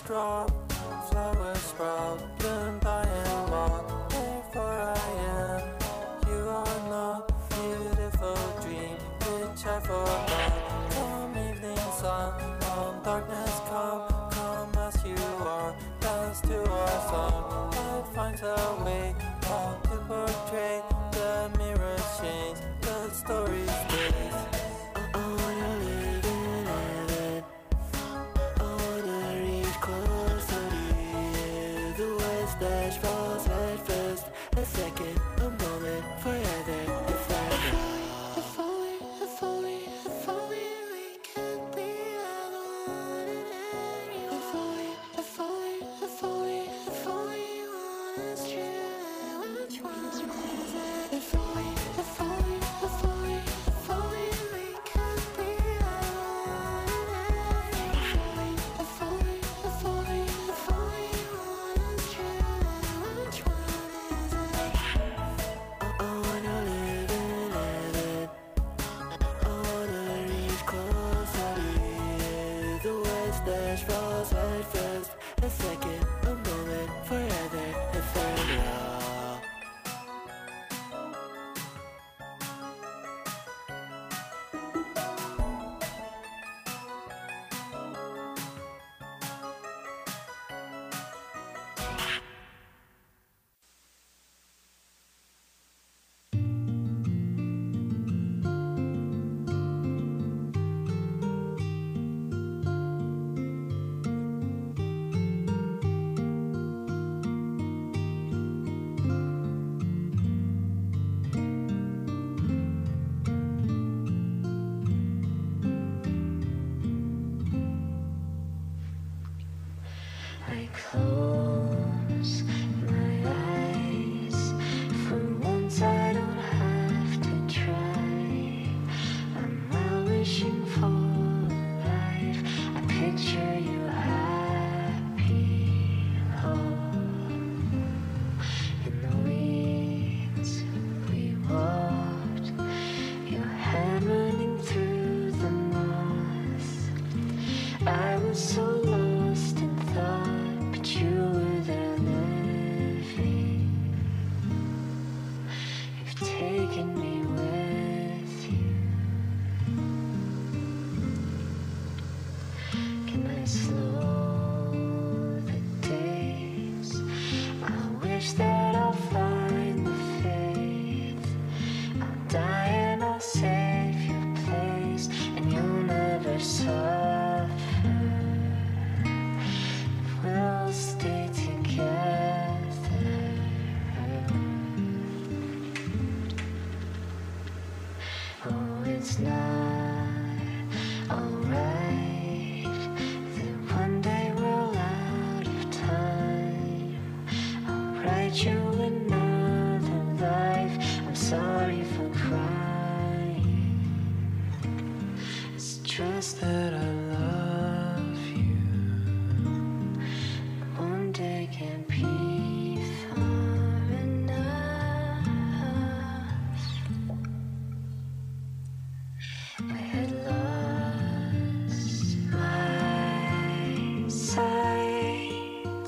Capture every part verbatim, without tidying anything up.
drop, flowers sprout, bloom by and walk. Therefore I am, you are not. Beautiful dream, which I forgot. Come evening sun, come darkness come, come as you are, dance to our song. Life finds a way, how to portray the mirror change, the story stays. I wanna live in heaven, I wanna reach closer to you. The west dash falls at first, a second, a moment, forever. If only, if only, if only we could be the one and any. If only, if only, if only, if only one is true, which one is it? If only, if only, if only, if only we could be the one and any. If only, if only, if only, if only one is true, which one is it? I, I wanna live in heaven, I wanna reach closer to you. The west dash falls at first, a second, a moment, forever, ephemeral. I close my eyes. For once I don't have to try. I'm not wishing for life. I picture you happy, home. In the weeds we walked, your hand running through the moss. I was so lost in thought, but you were there living. You've taken me with you. Can I slow the days? I wish that I'll find the faith. I'll die and I'll save your place, and you'll never suffer. We'll stay together. Oh, it's not alright that one day we're out of time. I'll write you another life. I'm sorry for crying. It's just that I love you. One day can't be far enough. I had lost my sight,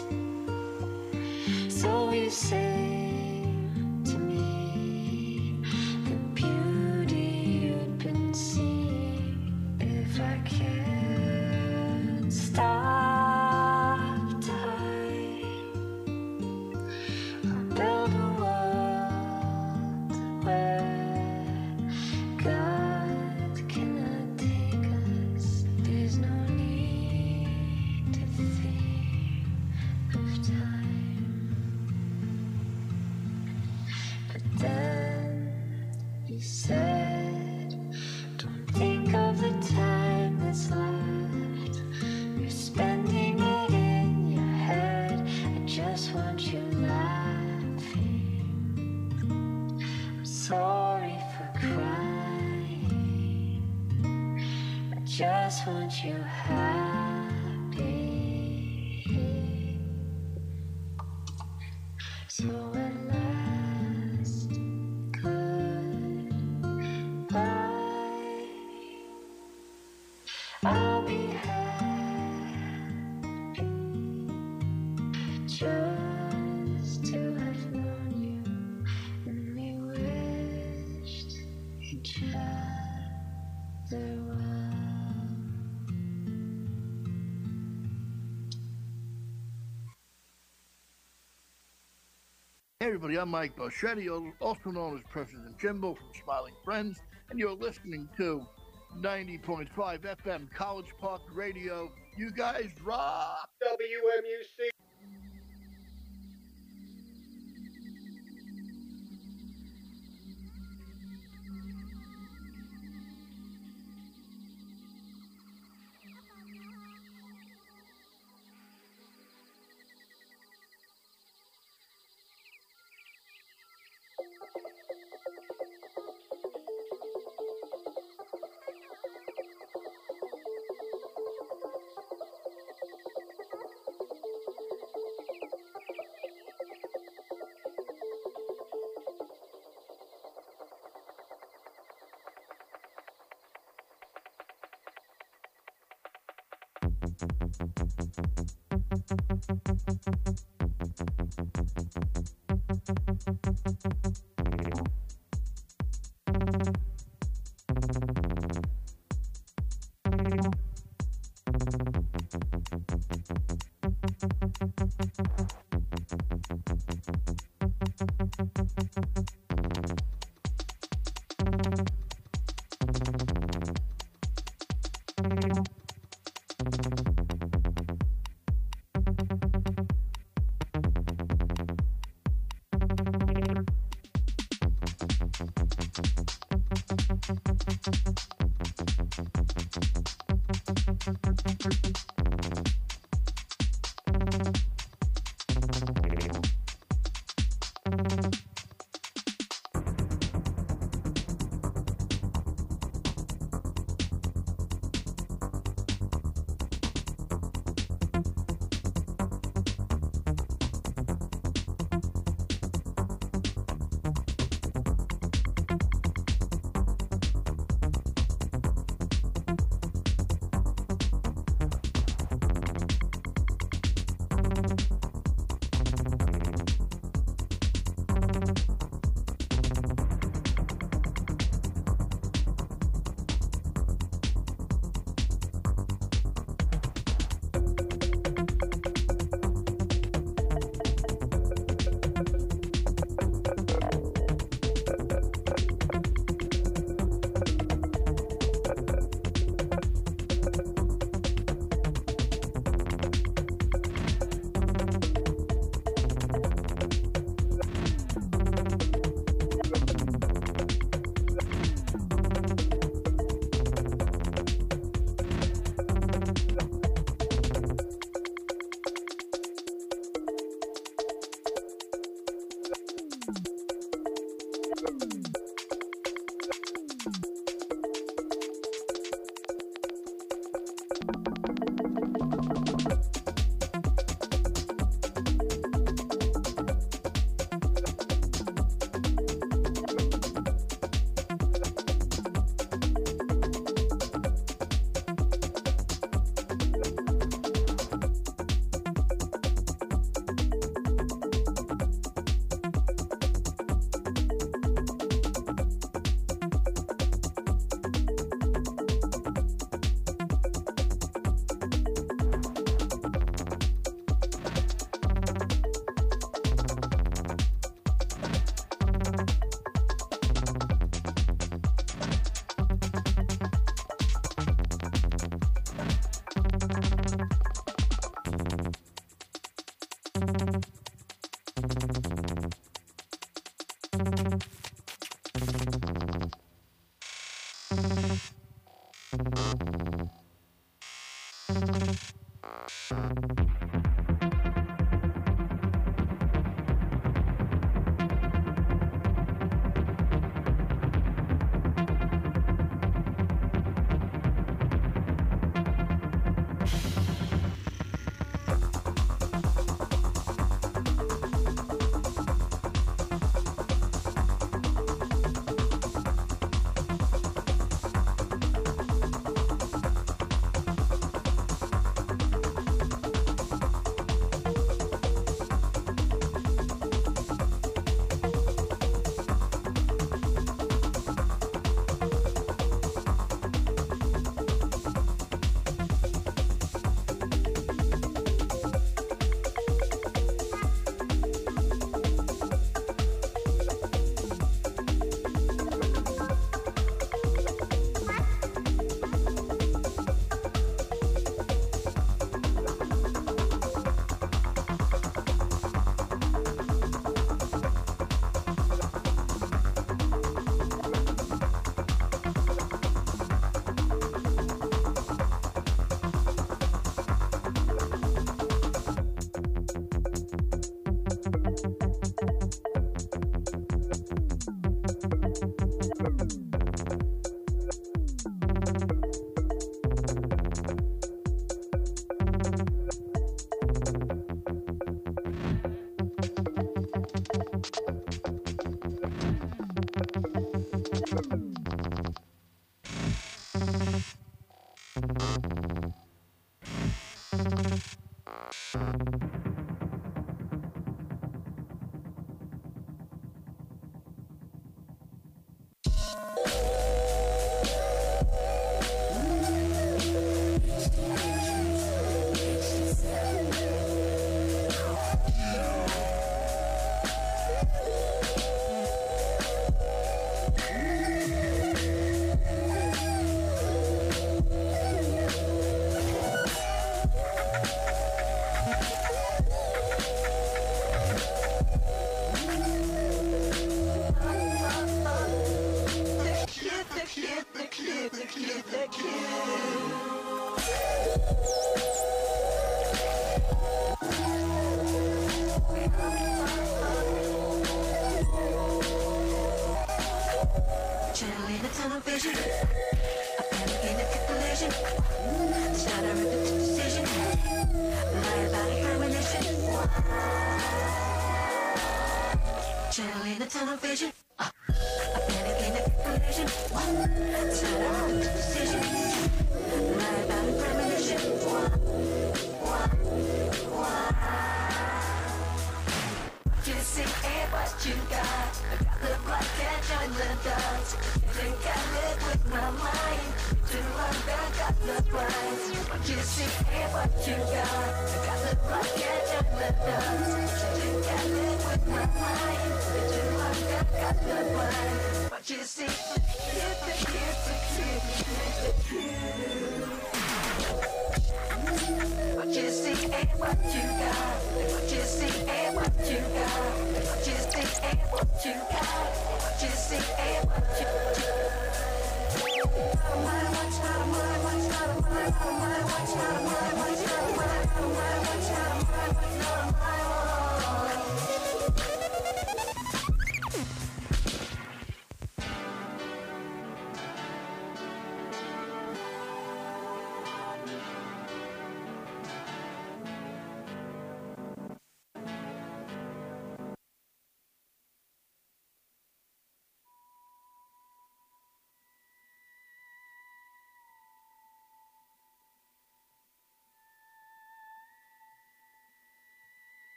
so you say to me the beauty you'd been seeing. If I can't stop time, I'll build a world where God cannot take us. There's no need to think of time. But then you said, don't think of the time that's left. You're spending it in your head. I just want you laughing. I'm sorry for crying. I just want you happy. So at last, goodbye. I'll be happy. just to have known you, and we wished each other well. Hey everybody, I'm Mike Boschetti, also known as President Jimbo from Smiling Friends, and you're listening to ninety point five F M College Park Radio. You guys rock! W M U C. Channel in a tunnel vision. A panic in a collision. Stutter of the decision. Lie about a premonition. Channel in a tunnel vision. A panic in a collision. Stutter of the decision. Lie about a premonition. Just see it, what you got. I got the blood, can't join the dots. Think I live with my mind. Too long, I got the blind. You see it, what you got. I got the blood, can't join the dots. Think I live with my mind. Too long, I got the blind. But you see, what you see ain't what you got. What you see ain't what you got. What you see ain't what you got. What you see ain't what you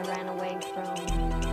I ran away from.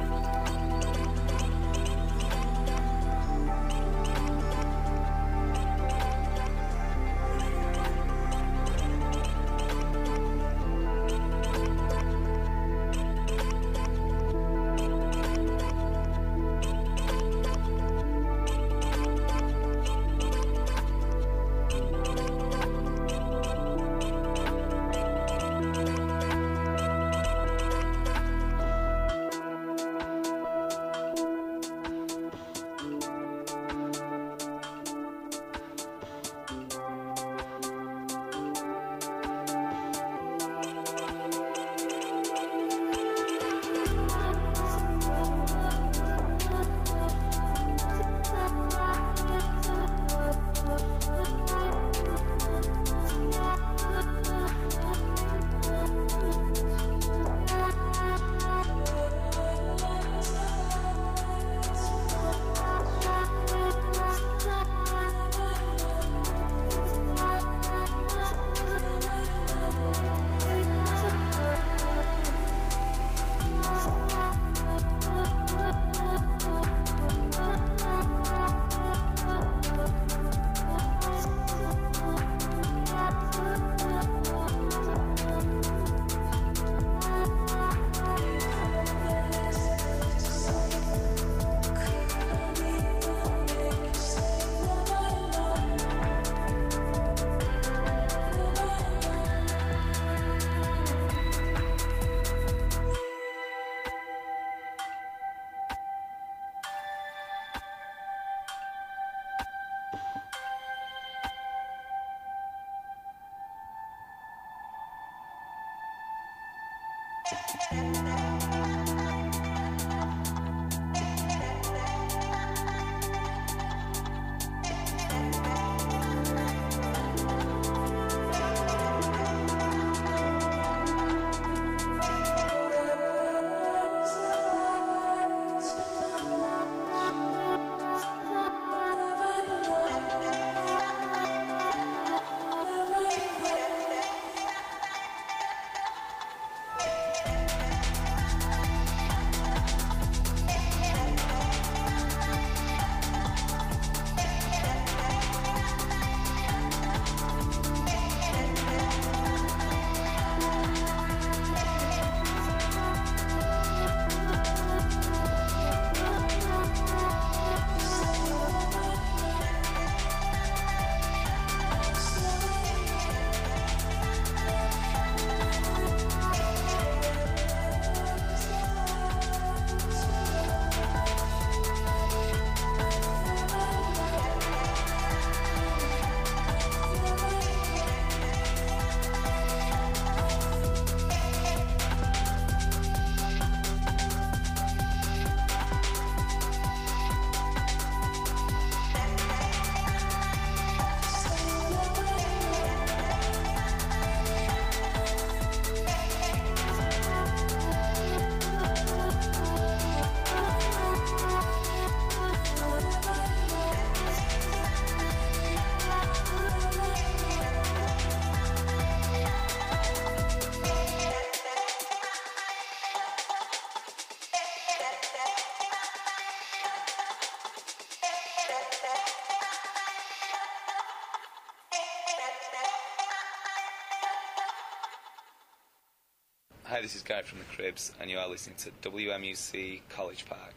Hi, this is Guy from the Cribs, and you are listening to W M U C College Park.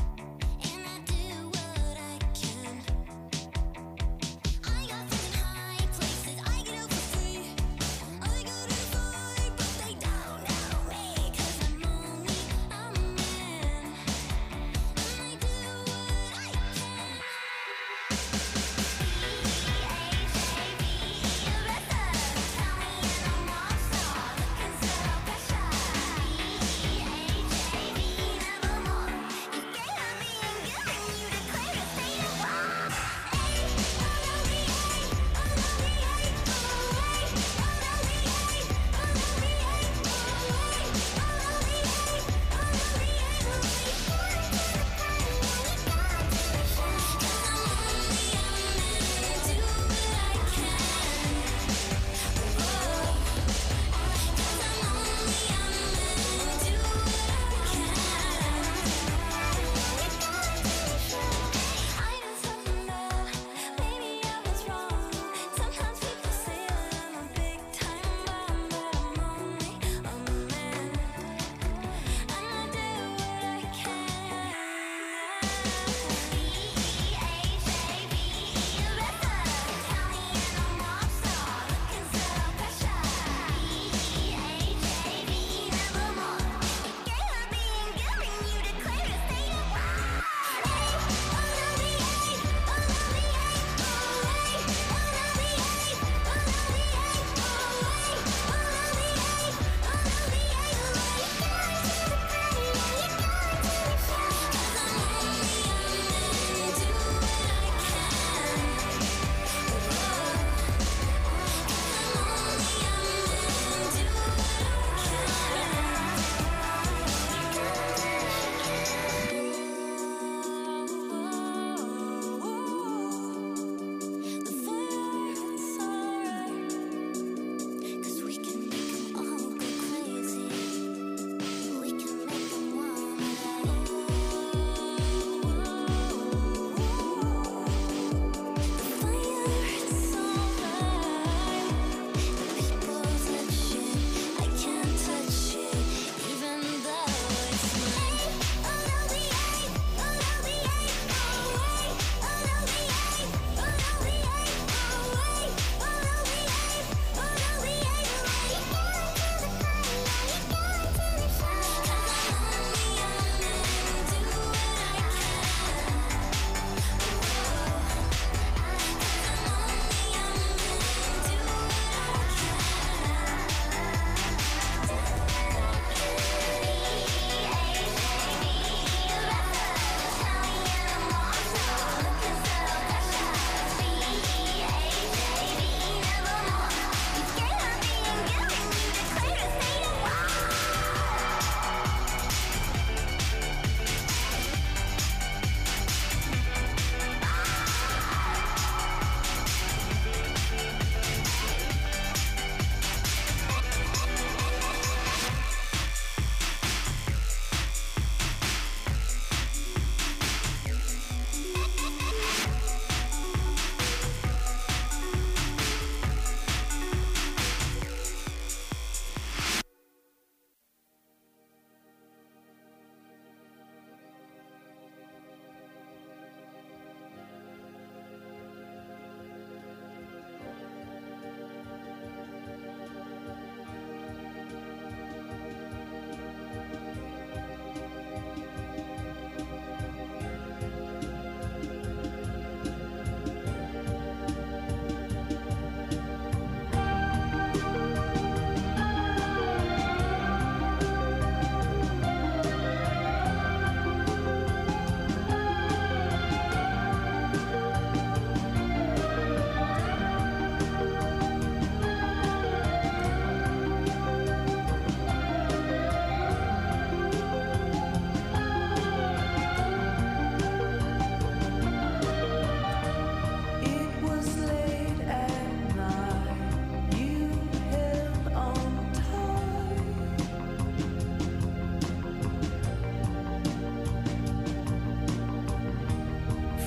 I got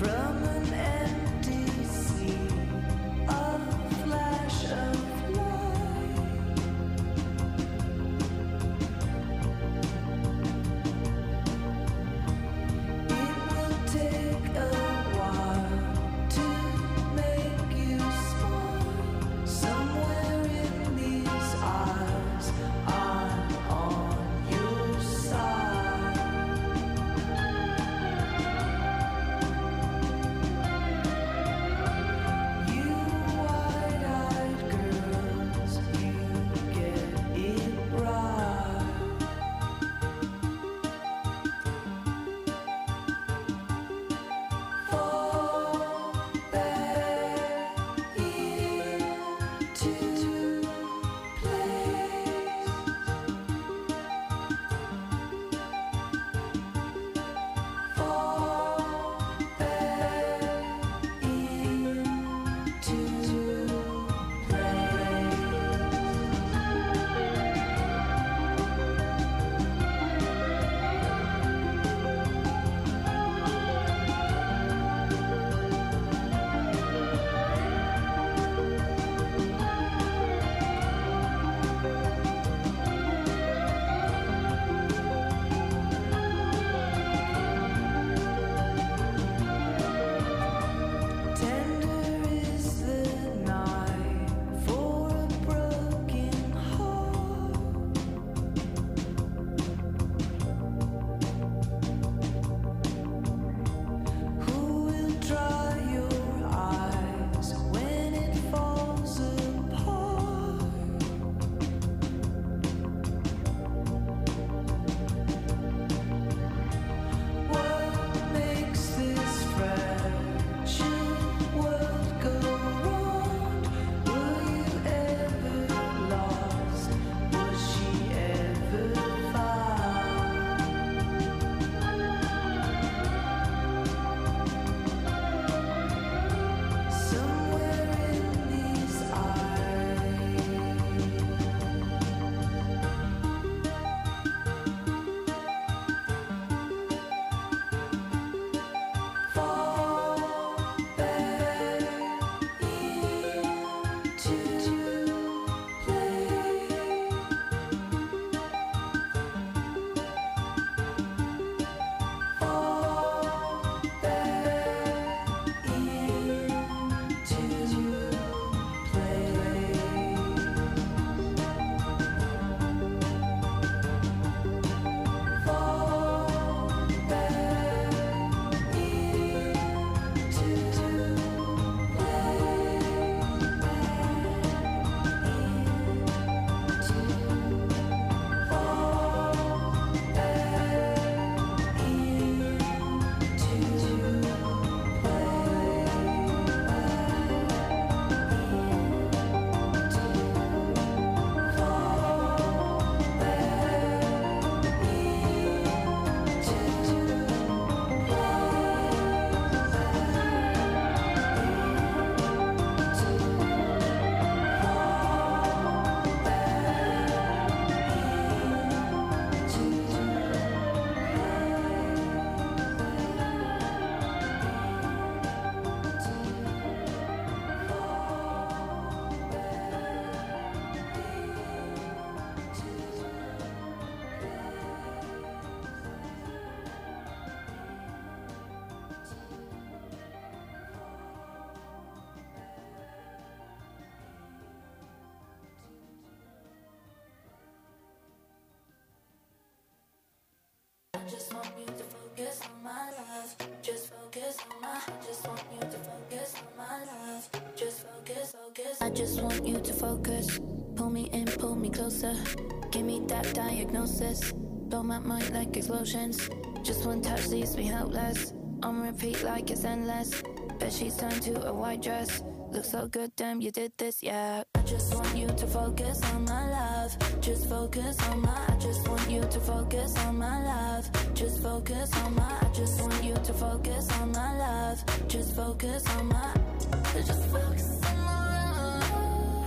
just want you to focus on my love. Just focus on my, just want you to focus on my love. Just focus, focus. I just want you to focus. Pull me in, pull me closer. Give me that diagnosis. Blow my mind like explosions. Just one touch leaves me helpless. On repeat like it's endless. Bet she's turned to a white dress. Looks so good, damn, you did this, yeah. I just want you to focus on my love. Just focus on my, I just want you to focus on my love. Just focus on my, I just want you to focus on my love. Just focus on my, just focus on my love.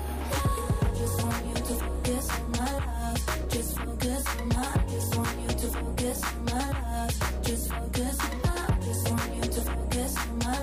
I just want you to focus on my love. Just focus on my, I just want you to focus on my love. Just focus on my, I just want you to focus on my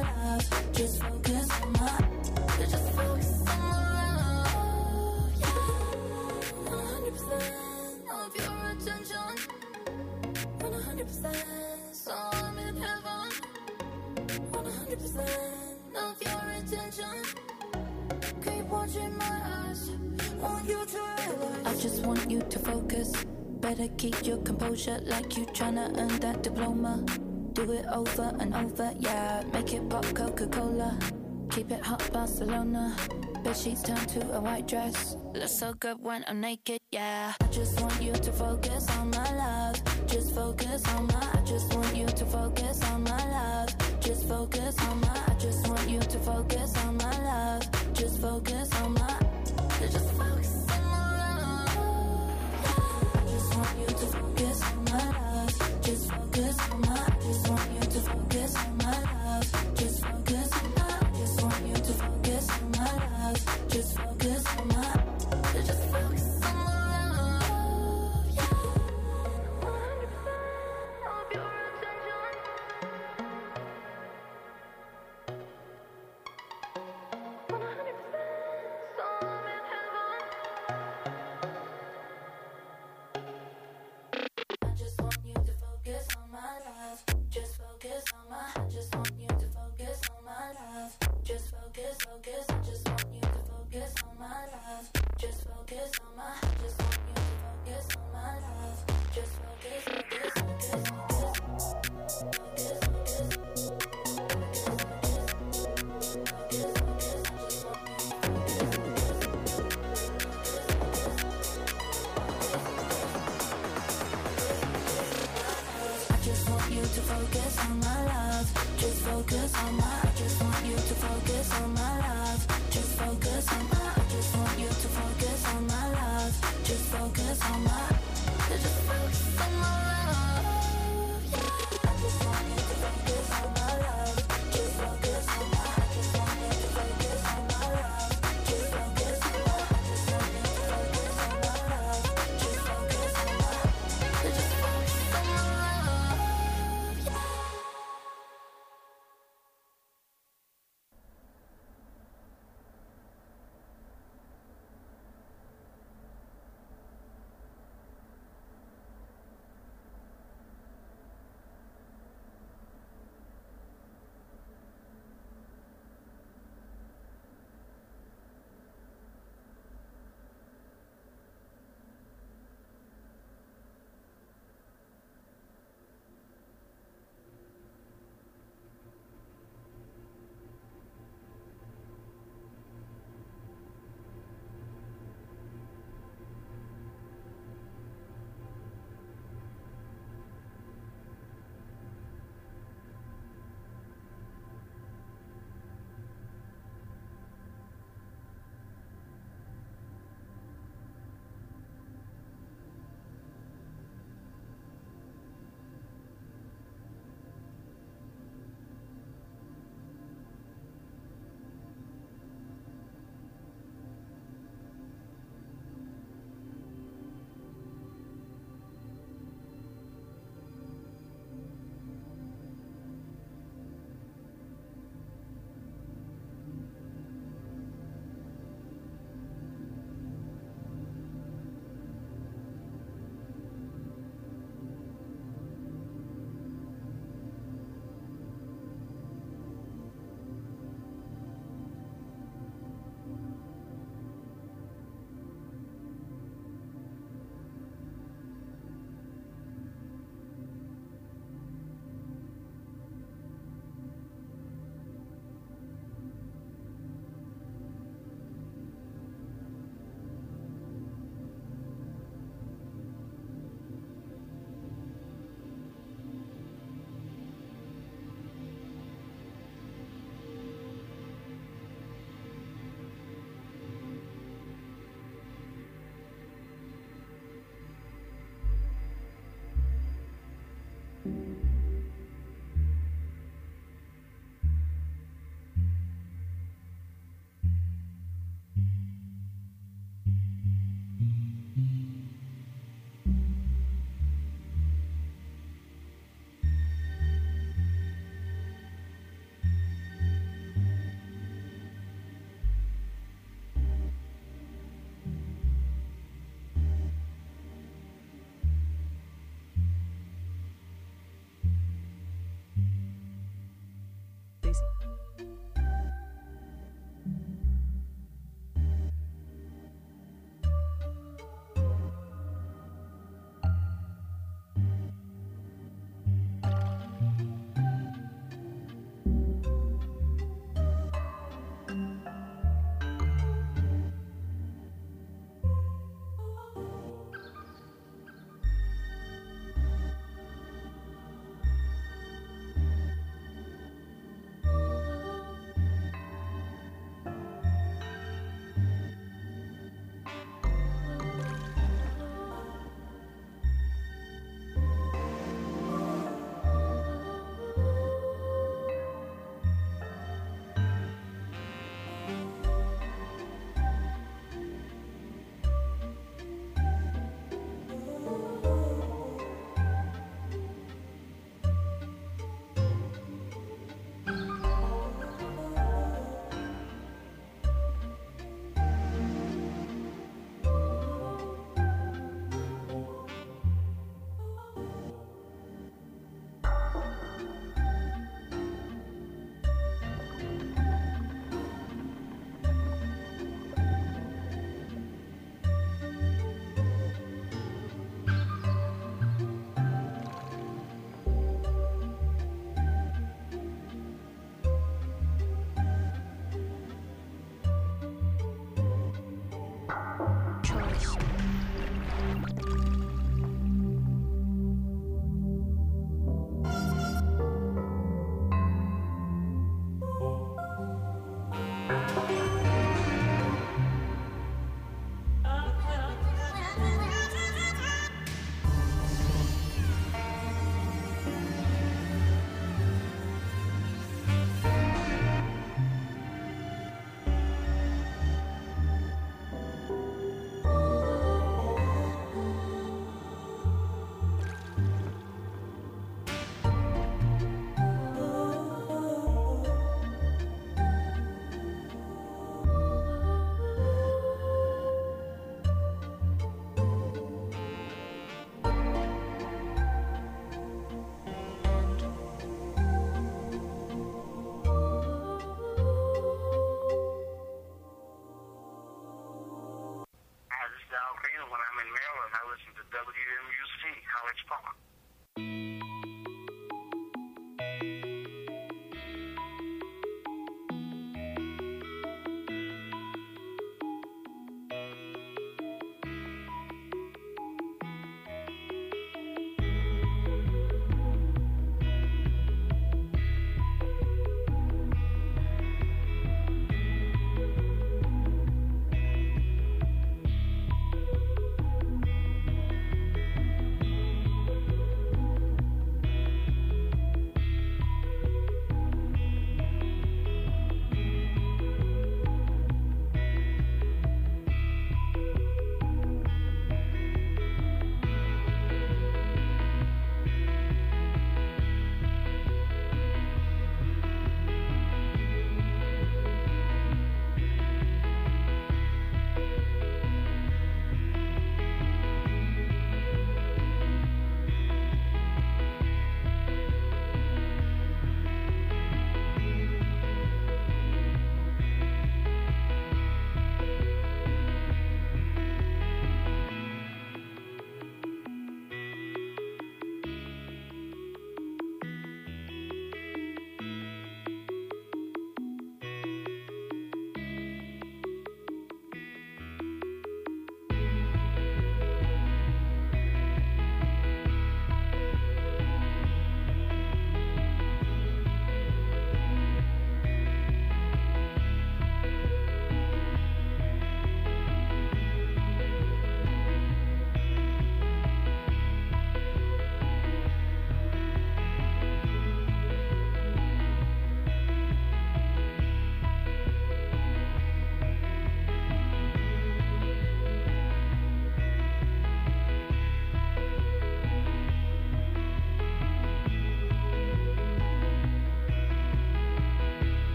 in my eyes. Want you to realize I just want you to focus. Better keep your composure, like you tryna earn that diploma. Do it over and over, yeah. Make it pop Coca-Cola. Keep it hot Barcelona. Bed sheets turn to a white dress. Looks so good when I'm naked, yeah. I just want you to focus on my love. Just focus on my. I just want you to focus on my love. Just focus on my. I just want you to focus on my love. Just focus on my. Just focus on my love. I just want you to focus on my love. Just focus on my. I just want you to focus on my love. Just focus on my. I just want you to focus on my love. Just focus on my. Just focus on my love. Yeah. one hundred percent of your attention. one hundred percent, so I'm in heaven. I just want you to focus on my love. Just focus on my. I just want you to focus on my love. Just focus, focus. I just want you to focus on my love. Just focus on my. I just want you to focus on my love. Just focus, focus, focus, focus. Focus, focus. To focus on my love, just focus on my. I just want you to focus on my love, just focus on my. I just want you to focus on my love, just focus on my. Just focus on my love, yeah. I just want you to focus on my love, just focus on my. I just want you to focus on my love, just focus on my. I just want you to focus on my love, just focus on my. Just focus on my love.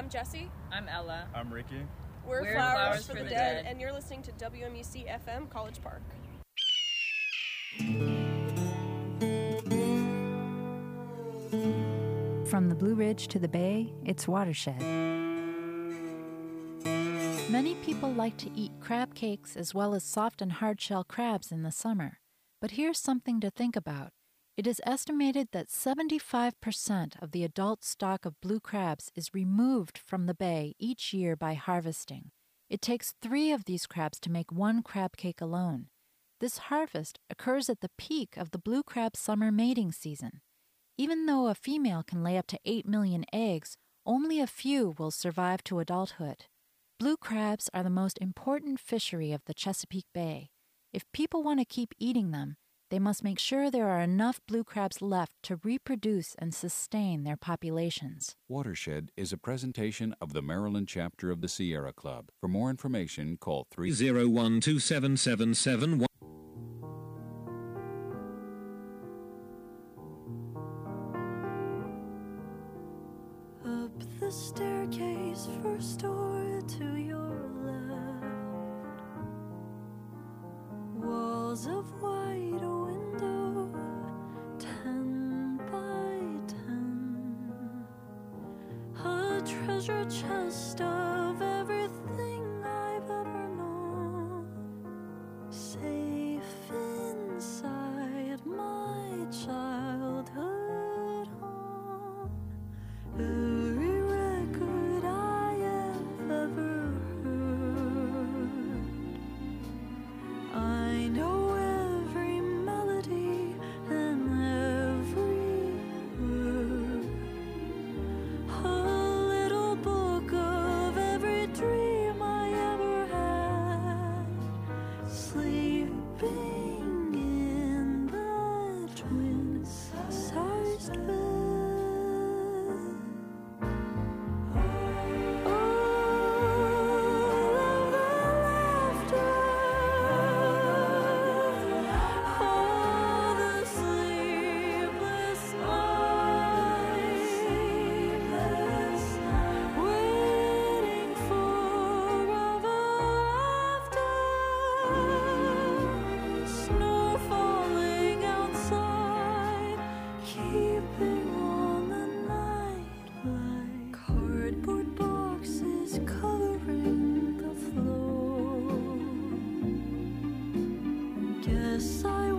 I'm Jesse. I'm Ella. I'm Ricky. We're, We're Flowers, Flowers for, for the, the Dead, Dead. and you're listening to W M U C F M College Park. From the Blue Ridge to the Bay, it's Watershed. Many people like to eat crab cakes as well as soft and hard-shell crabs in the summer. But here's something to think about. It is estimated that seventy-five percent of the adult stock of blue crabs is removed from the bay each year by harvesting. It takes three of these crabs to make one crab cake alone. This harvest occurs at the peak of the blue crab summer mating season. Even though a female can lay up to eight million eggs, only a few will survive to adulthood. Blue crabs are the most important fishery of the Chesapeake Bay. If people want to keep eating them, they must make sure there are enough blue crabs left to reproduce and sustain their populations. Watershed is a presentation of the Maryland chapter of the Sierra Club. For more information, call three zero one two seven seven seven one. Up the staircase, first door to your left. Walls of white window, ten by ten. A treasure chest of everything I've ever known. Safe inside my childhood home. Every record I have ever heard. I know every melody and every word. A little book of every dream I ever had. Sleeping in the twin-sized bed. Cardboard boxes covering the floor. Guess I